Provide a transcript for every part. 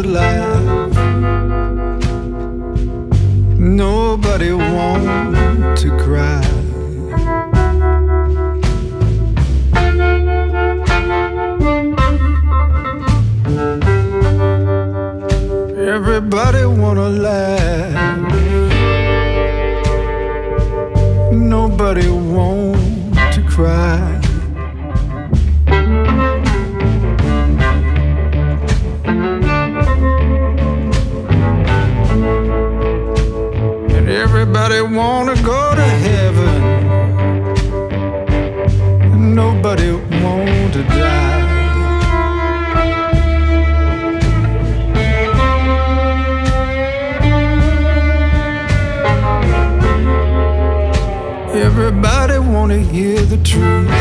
to laugh. Nobody want to cry. Everybody wanna laugh. Nobody want to cry. And everybody wanna go to heaven. And nobody want to die. Everybody wanna hear the truth,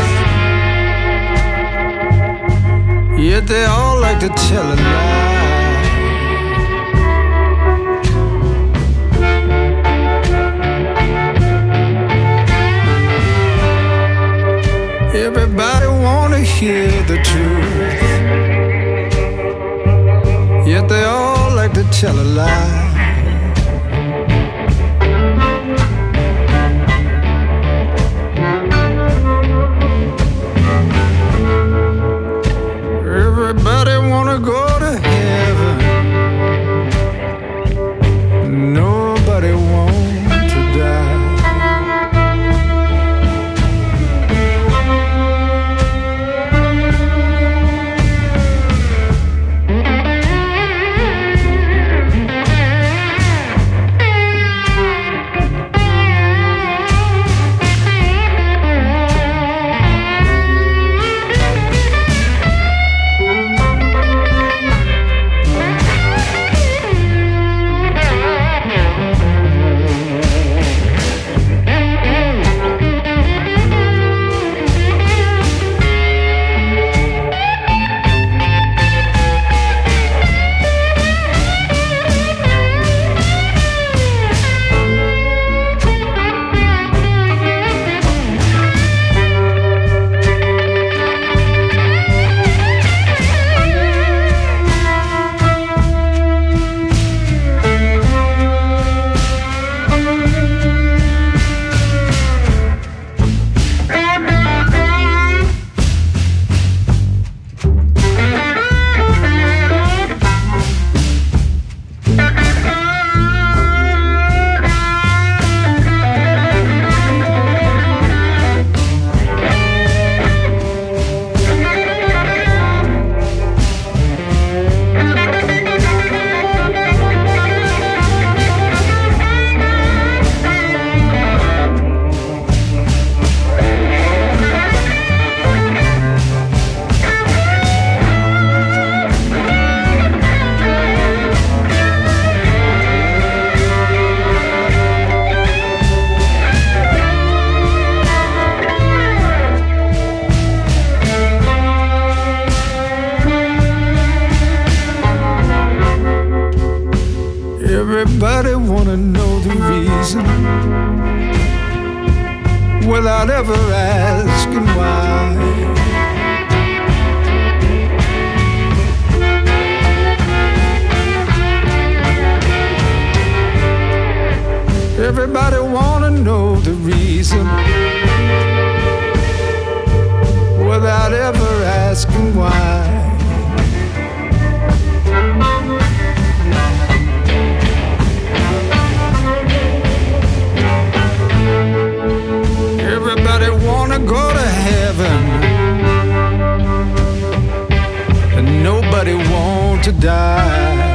yet they all like to tell a lie. Everybody wanna hear the truth, yet they all like to tell a lie. Everybody wanna go to heaven. Nobody want to die. Everybody wanna know the reason without ever asking why. Everybody wanna know the reason without ever asking why. Everybody wanna go to heaven, and nobody want to die.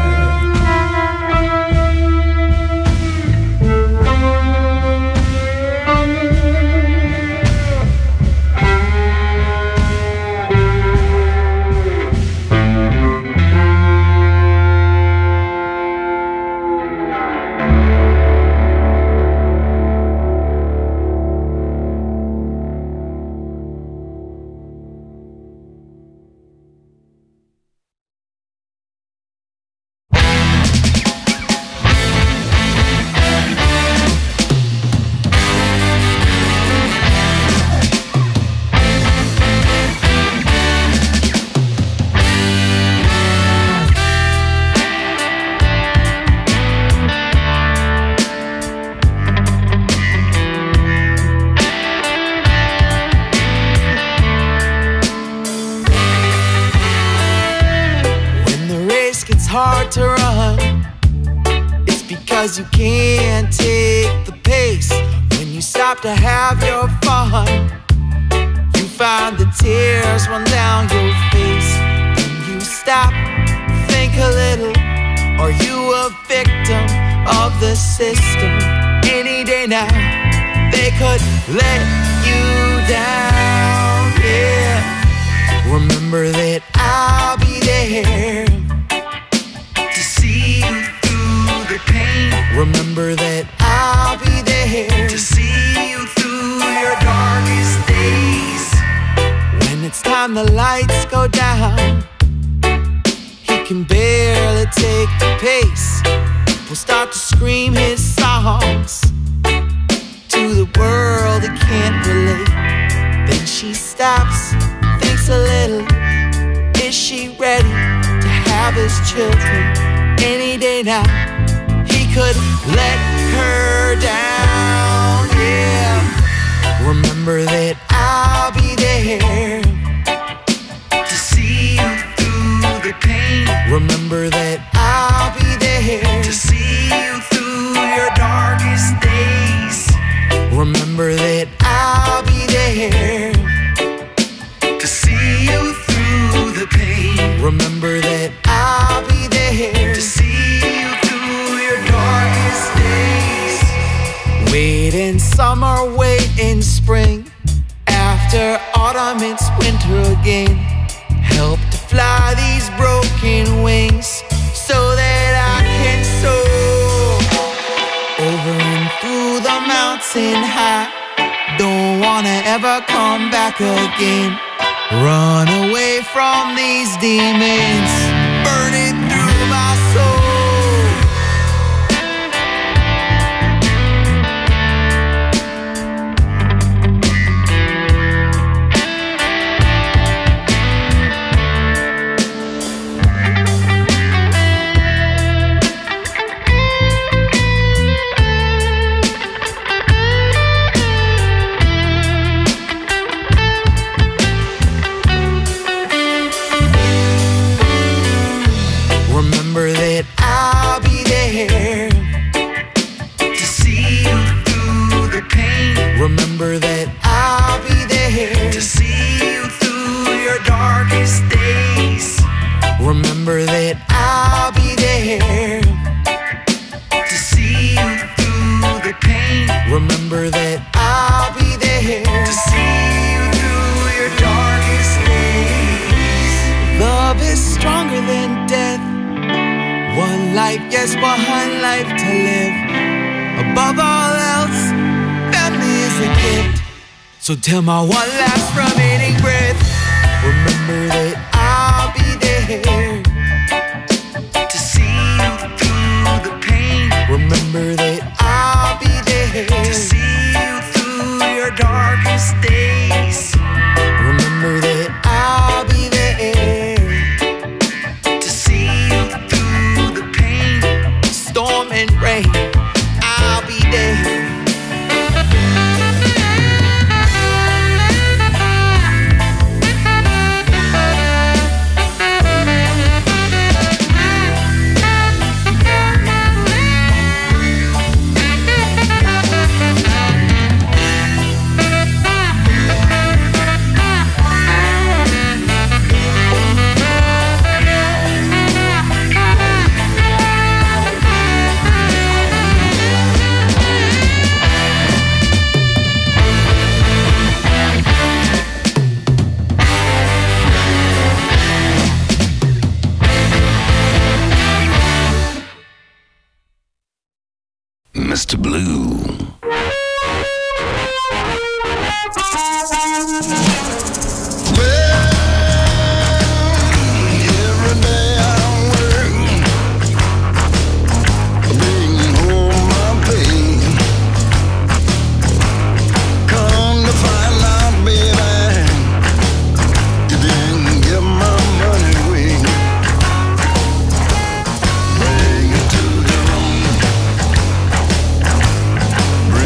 hard to run. It's because you can't take the pace. When you stop to have your fun, you find the tears run down your face. When you stop, think a little. Are you a victim of the system? Any day now, they could let you down, yeah. Remember that I'll be there to see you through the pain. Remember that I'll be there to see you through your darkest days. When it's time the lights go down, he can barely take the pace. Will start to scream his songs to the world that can't relate. Then she stops, thinks a little. Is she ready to have his children? Any day now, he could let her down, yeah. Remember that I'll be there to see you through the pain. Remember that I'll be there to see you through your darkest days. Remember that I'll be there to see you through the pain. Remember that I'll be there to see you through your darkest days. Wait in summer, wait in spring. After autumn, it's winter again. Help to fly these broken wings so that I can soar over and through the mountain high. Don't wanna ever come back again. Run away from these demons burning through my soul. Remember that I'll be there to see you through the pain. Remember that I'll be there to see you through your darkest days. Remember that I'll be there to see you through the pain. Remember that I'll be there to see you through your darkest days. Love is stronger than death. One life, yes, one life to live. Above all else, family is a gift. So till my one last remaining breath, remember that I'll be there to see you through the pain. Remember that I'll be there to see you through your darkest days. Remember that I'll be there to see you through the pain, storm and rain. I'll be there. Mr. Blue. Bring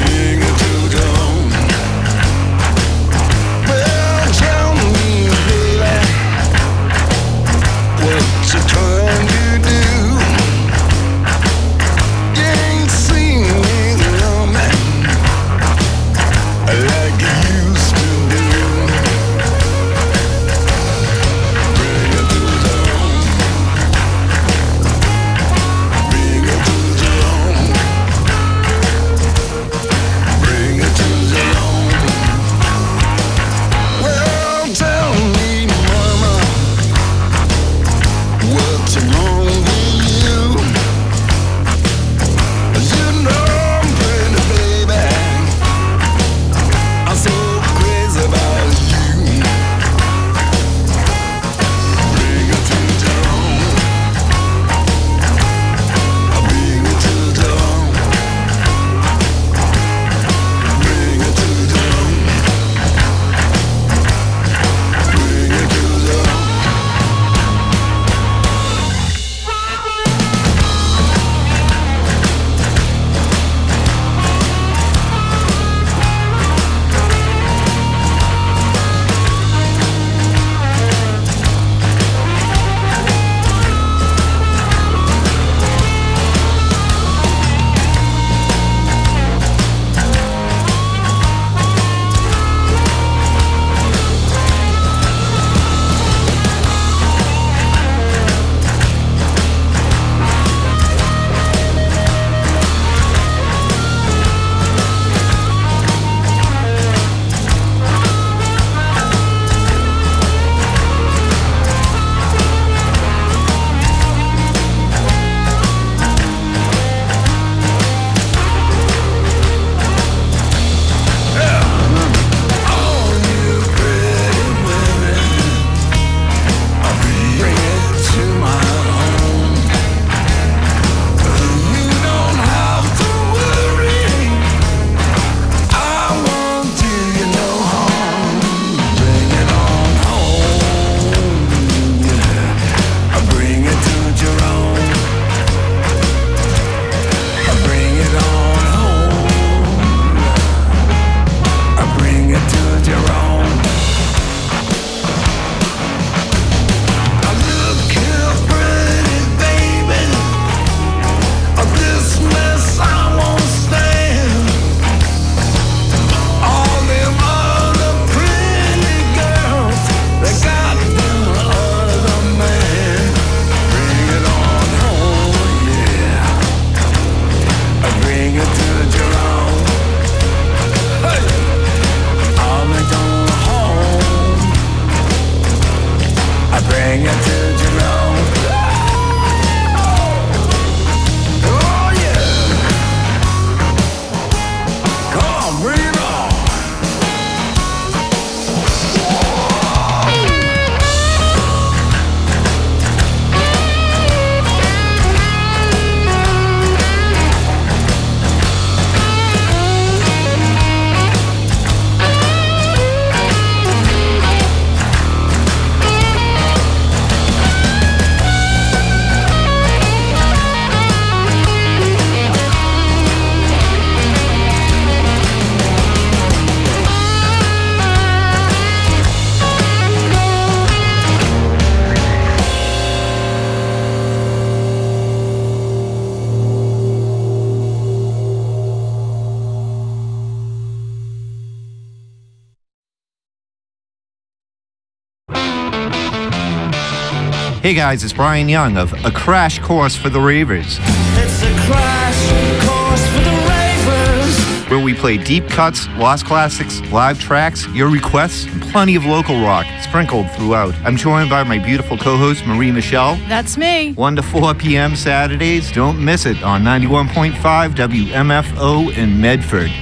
bring it to Jerome. Oh yeah. Come on, bring it on. Hey guys, it's Brian Young of A Crash Course for the Ravers. It's a crash course for the ravers. Where we play deep cuts, lost classics, live tracks, your requests, and plenty of local rock sprinkled throughout. I'm joined by my beautiful co-host, Marie Michelle. That's me. 1 to 4 p.m. Saturdays. Don't miss it on 91.5 WMFO in Medford.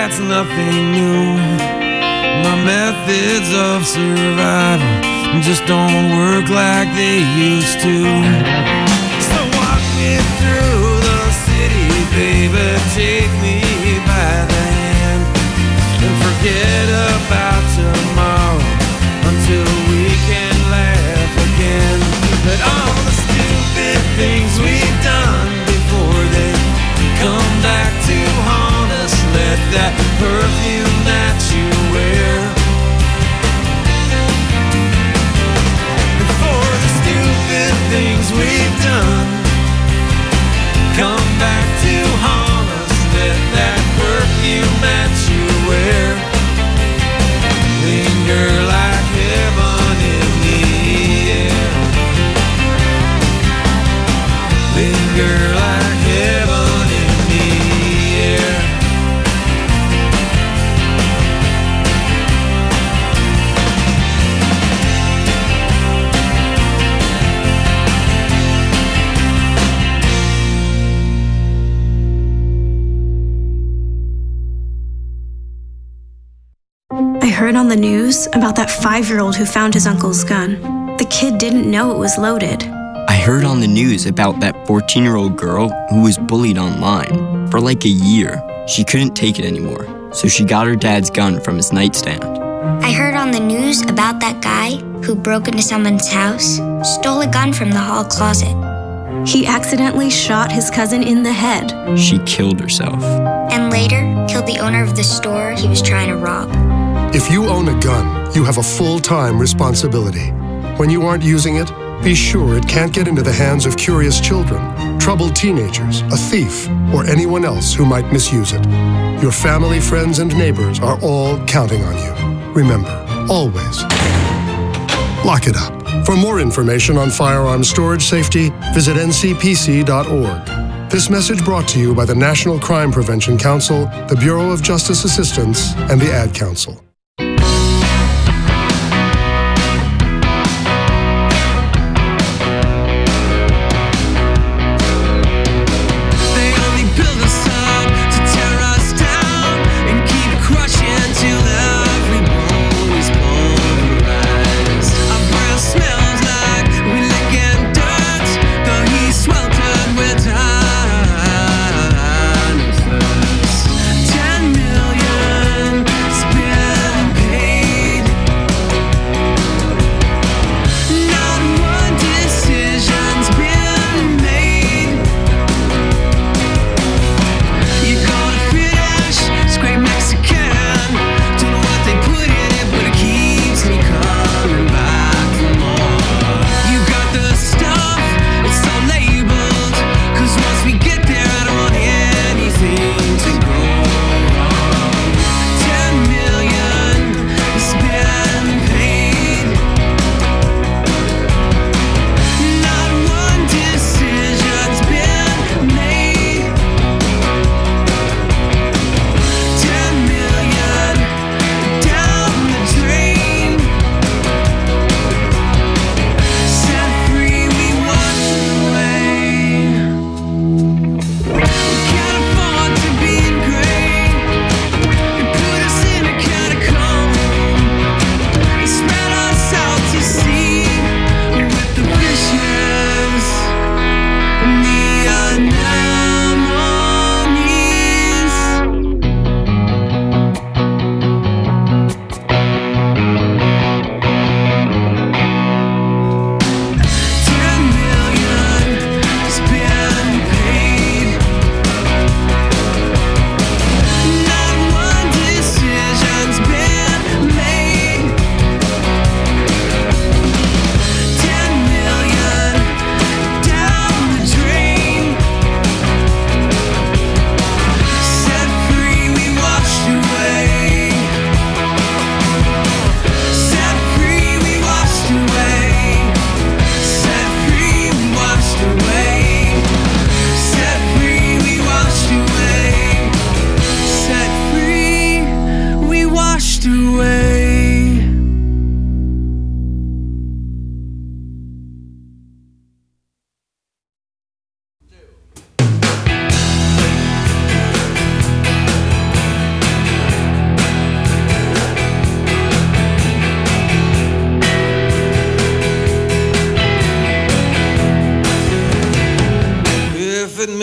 that's nothing new. My methods of survival just don't work like they used to. So walk me through the city, baby, take me by the hand, and forget about tomorrow until we can laugh again. But all the stupid things we've done before they come back to haunt us. Let that perfume that you wear, before the stupid things we've done come back to haunt us. Let that perfume that you wear linger like heaven in the air. Linger like heaven in the air. I heard on the news about that 5-year-old who found his uncle's gun. The kid didn't know it was loaded. I heard on the news about that 14-year-old girl who was bullied online for like a year. She couldn't take it anymore, so she got her dad's gun from his nightstand. I heard on the news about that guy who broke into someone's house, stole a gun from the hall closet. He accidentally shot his cousin in the head. She killed herself. And later, killed the owner of the store he was trying to rob. If you own a gun, you have a full-time responsibility. When you aren't using it, be sure it can't get into the hands of curious children, troubled teenagers, a thief, or anyone else who might misuse it. Your family, friends, and neighbors are all counting on you. Remember, always, lock it up. For more information on firearm storage safety, visit ncpc.org. This message brought to you by the National Crime Prevention Council, the Bureau of Justice Assistance, and the Ad Council. $10 million spent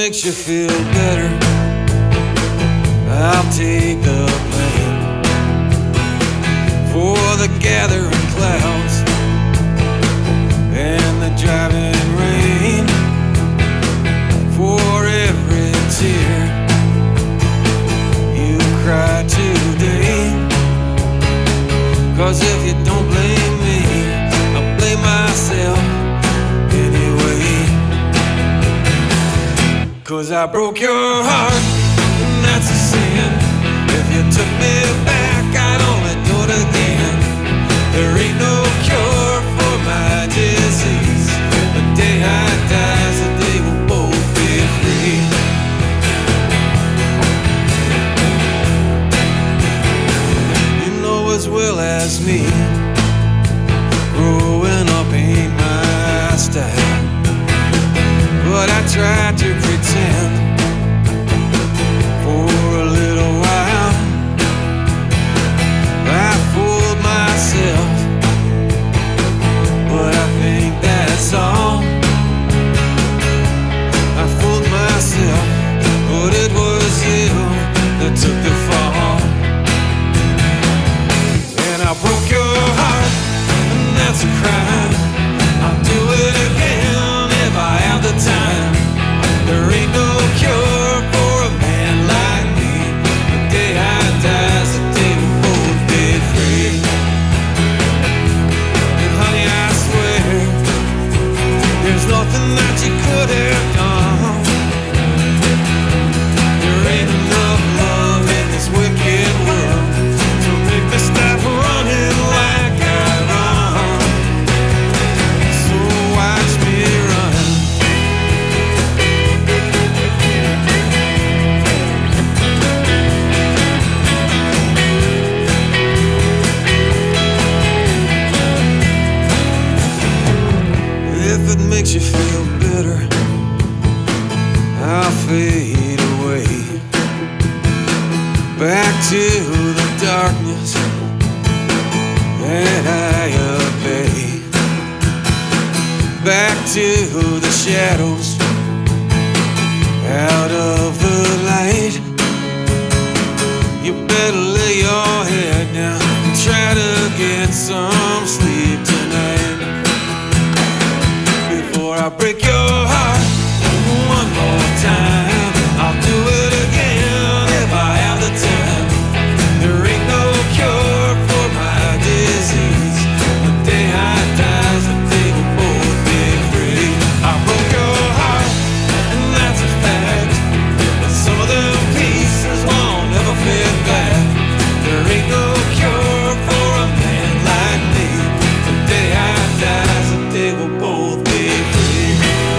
makes you feel better, I'll take the blame for the gathering clouds and the driving rain, for every tear you cry today. 'Cause if you don't blame me, I'll blame myself anyway. 'Cause I broke your heart, and that's a sin. If you took me back, I'd only do it again. There ain't no cure for my disease. The day I die is the day we'll both be free. You know as well as me, growing up ain't my style, but I tried to pretend for a little while. I fooled myself, but I think that's all. I fooled myself, but it was you that took the fall. And I broke your heart, and that's a crime. I'll do it again if I have the time. There ain't no cure for a man like me. The day I die is the day we'll both be free. And honey, I swear, there's nothing that you could have done. There ain't enough love in this wicked world to make me stop running like I run. So watch me run. If it makes you feel better, I'll fade away back to the darkness that I obey, back to the shadows, out of the light. You better lay your head down and try to get some sleep tonight. Before I break your heart one more time, I'll do it again if I have the time. There ain't no cure for my disease. The day I die is the day we'll both be free. I broke your heart, and that's a fact. But some of them pieces won't ever fit back. There ain't no cure for a man like me. The day I die is the day we'll both be free.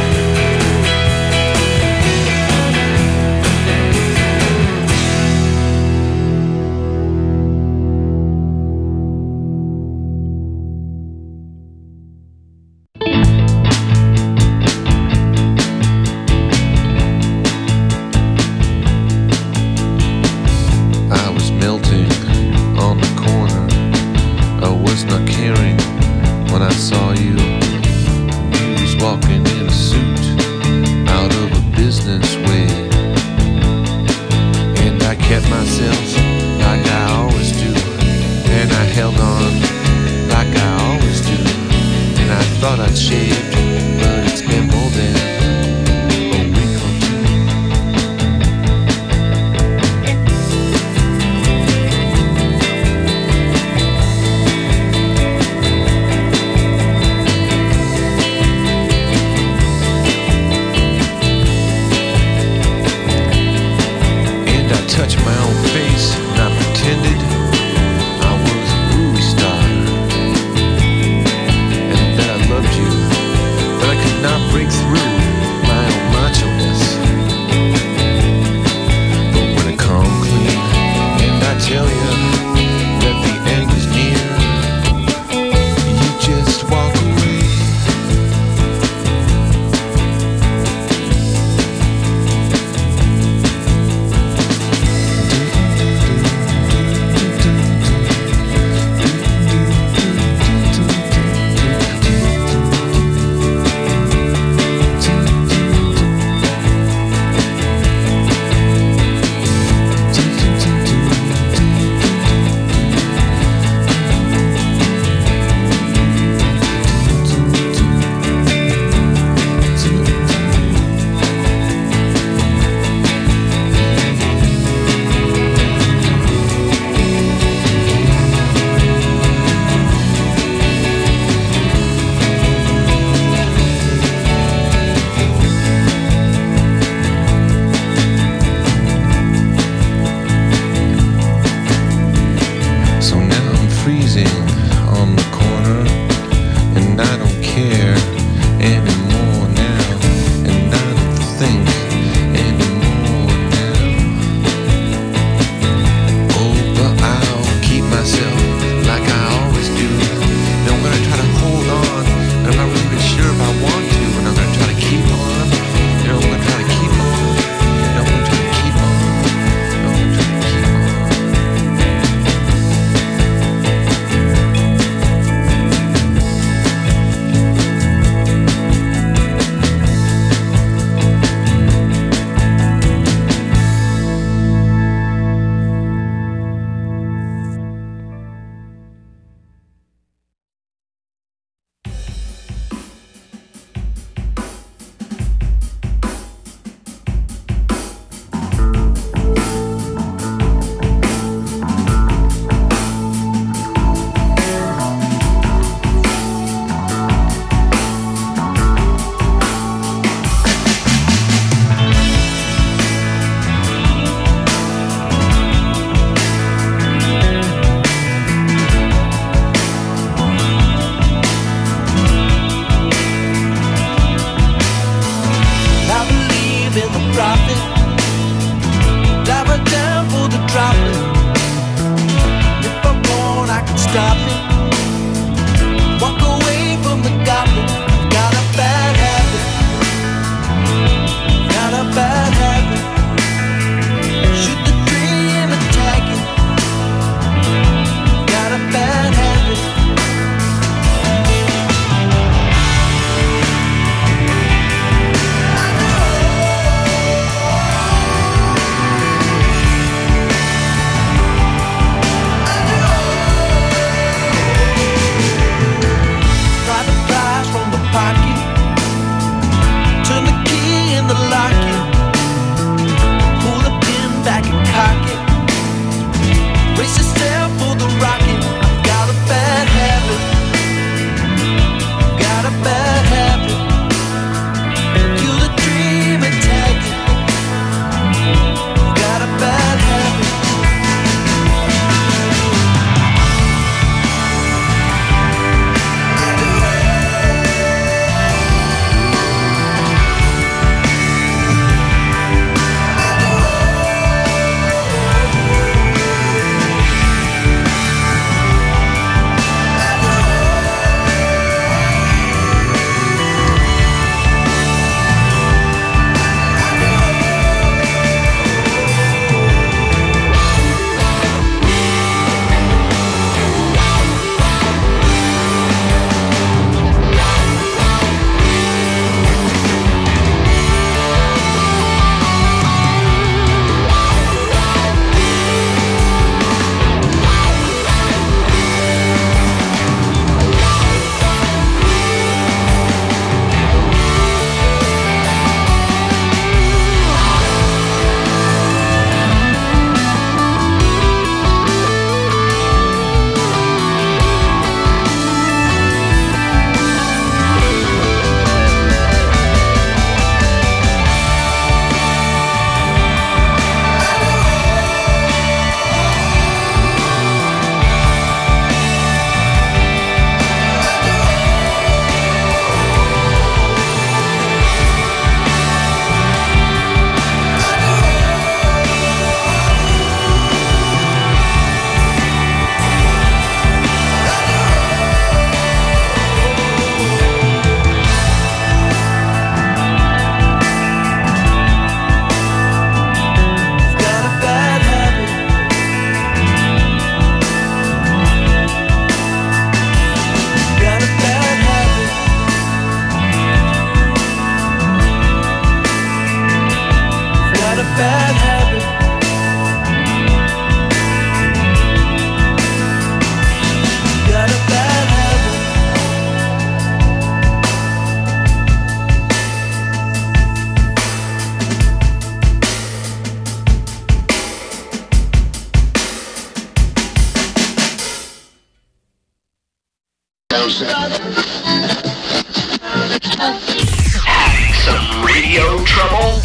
Radio trouble?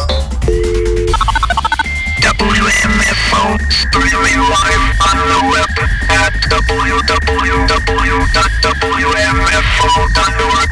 WMFO, streaming live on the web at www.wmfo.org.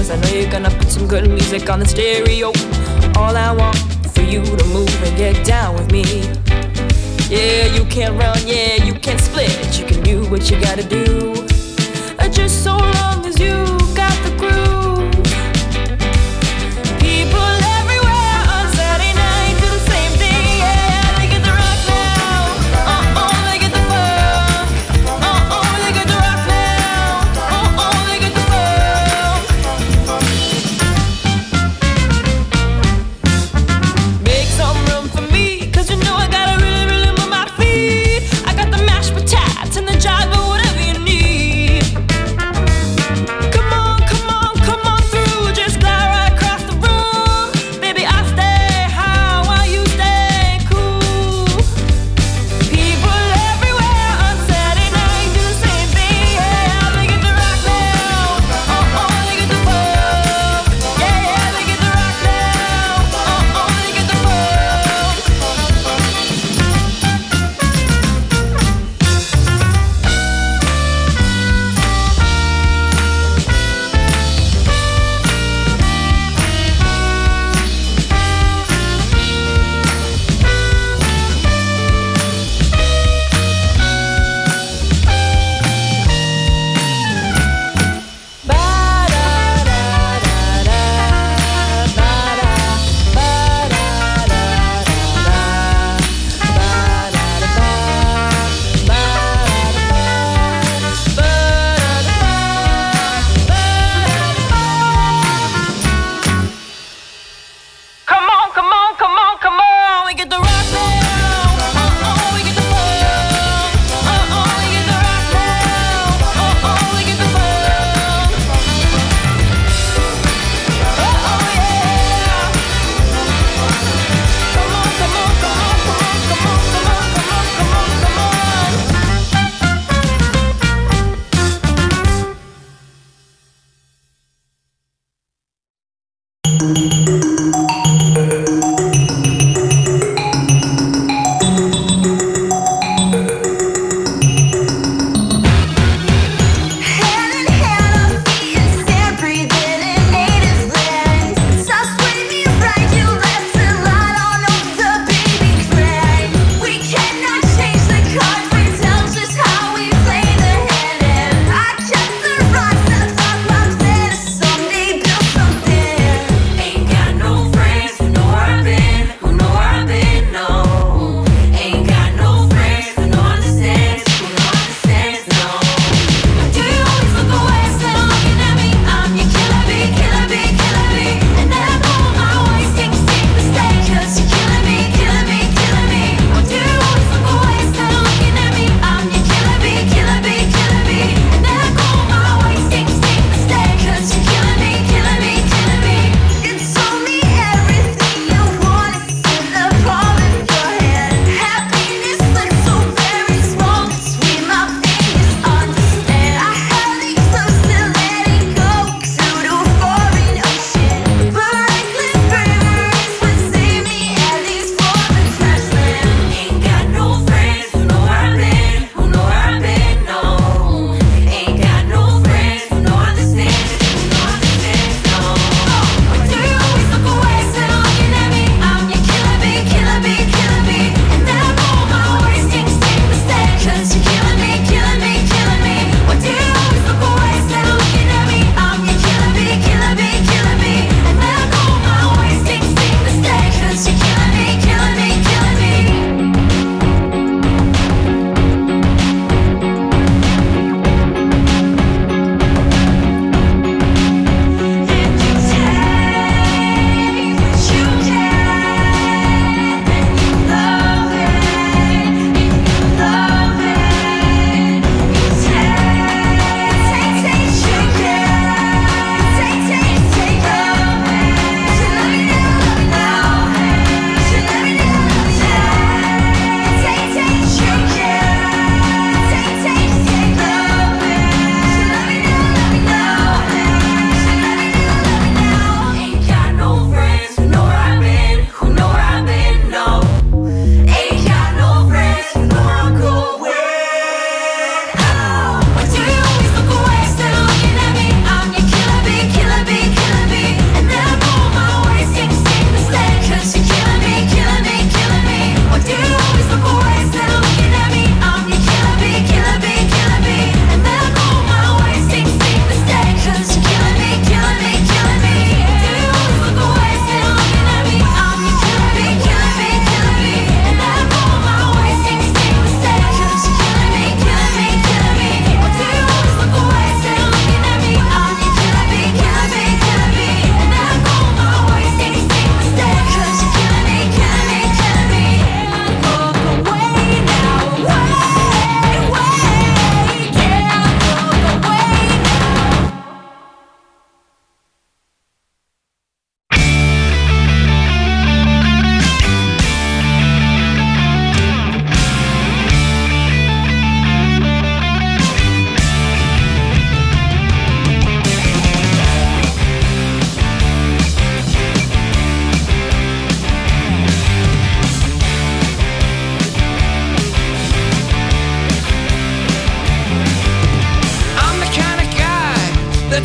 'cause I know you're gonna put some good music on the stereo. All I want for you to move and get down with me. Yeah, you can't run, yeah, you can't split. You can do what you gotta do. Just so long as you got the groove. People everywhere on Saturday night do the same thing, yeah. They get the rock now, they get the funk. They get the rock now, they get the funk. Make some room for me, 'cause you know I gotta really, really move my feet. I got the mashed potatoes and the jive, but whatever you need. Come on.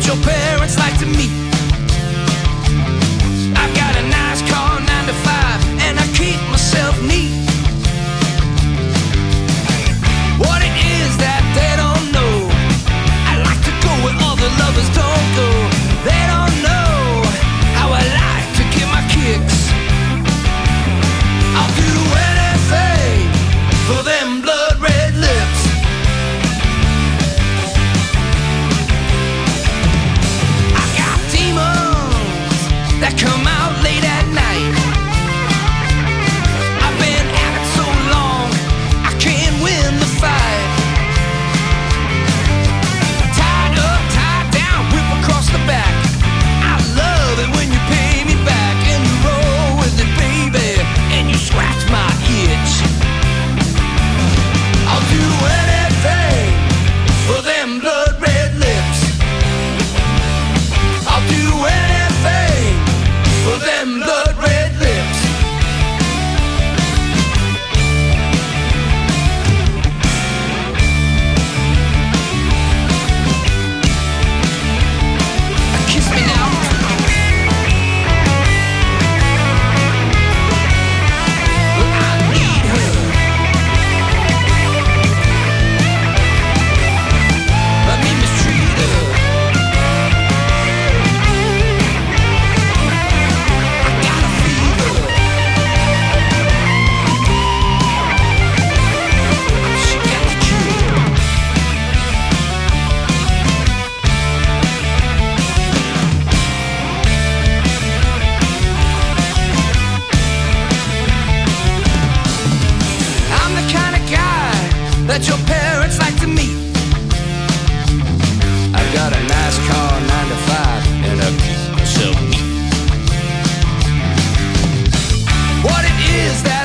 that your parents like to meet. I got a nice car, 9 to 5, and I keep myself neat. What it is that they don't know, I like to go where other lovers don't go. They don't know how I like to get my kicks. I'll do anything for them blood red lips. I got demons that come out late at night. I've been at it so long, I can't win the fight. Tied up, tied down, whip across the back. I love it when you pay me back and you roll with it, baby, and you scratch my itch. I'll do anything for them blood red lips. I'll do anything for them blood red lips. Kiss me now. I need her. Let me mistreat her. I got a fever. She got the cure. I'm the kind of guy that your parents like to meet. I've got a nice car, 9 to 5, and I keep myself neat. What it is that